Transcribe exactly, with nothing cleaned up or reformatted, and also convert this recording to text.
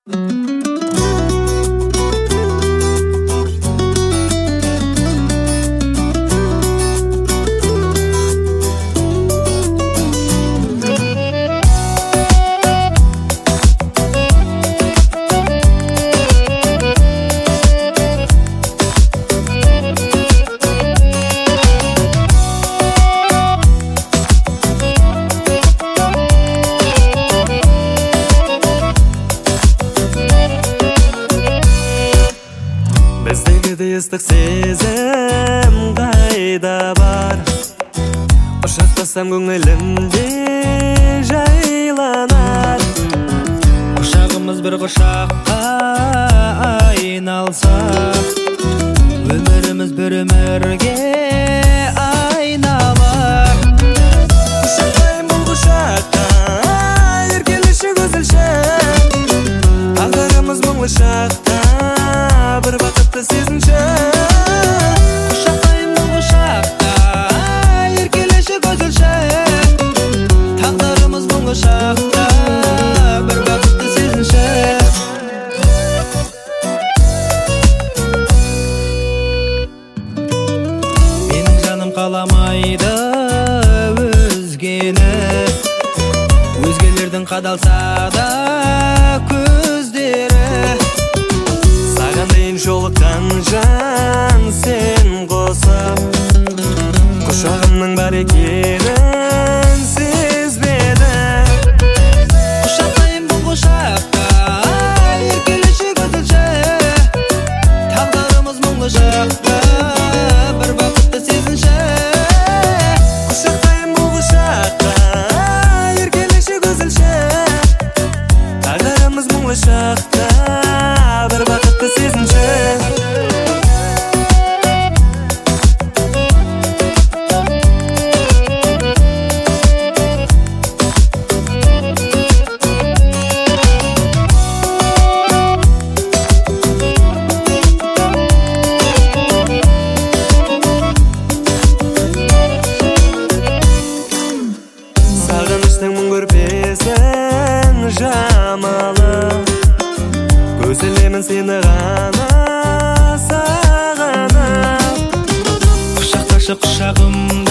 Ыстық сезім қайда бар, құшақтасам көңілімде жайланар. Құшағымыз бір құшаққа айналса, өміріміз бір өмірге айналар. Құшақтайын бұл құшаққа, еркелеші көзілші, тағдырымыз мұңлы шақта бір бақытты сезінші. Құшақтайын бұл құшақта, еркелеші көзілші, тағдырымыз мұңлы шақта бір бақытты сезінші. Менің жаным қаламайды өзгені, өзгелердің қадалса да көздері. Саған дейін жолыққан жан сен қосып, құшағымның бар екенін сезбеді. Құшақтайын бұл құшақта, еркелеші көзілші, тағдырымыз мұңлы шақта бір бақытты сезінші. Құшақтайын бұл құшақта, еркелеші көзілші, тағдырымыз мұңлы шақта бір бақытты сезінші. Сағыныштың мұң көрпесін жамалып, көзілемін сені ғана сағынып. Құшақташы құшағымда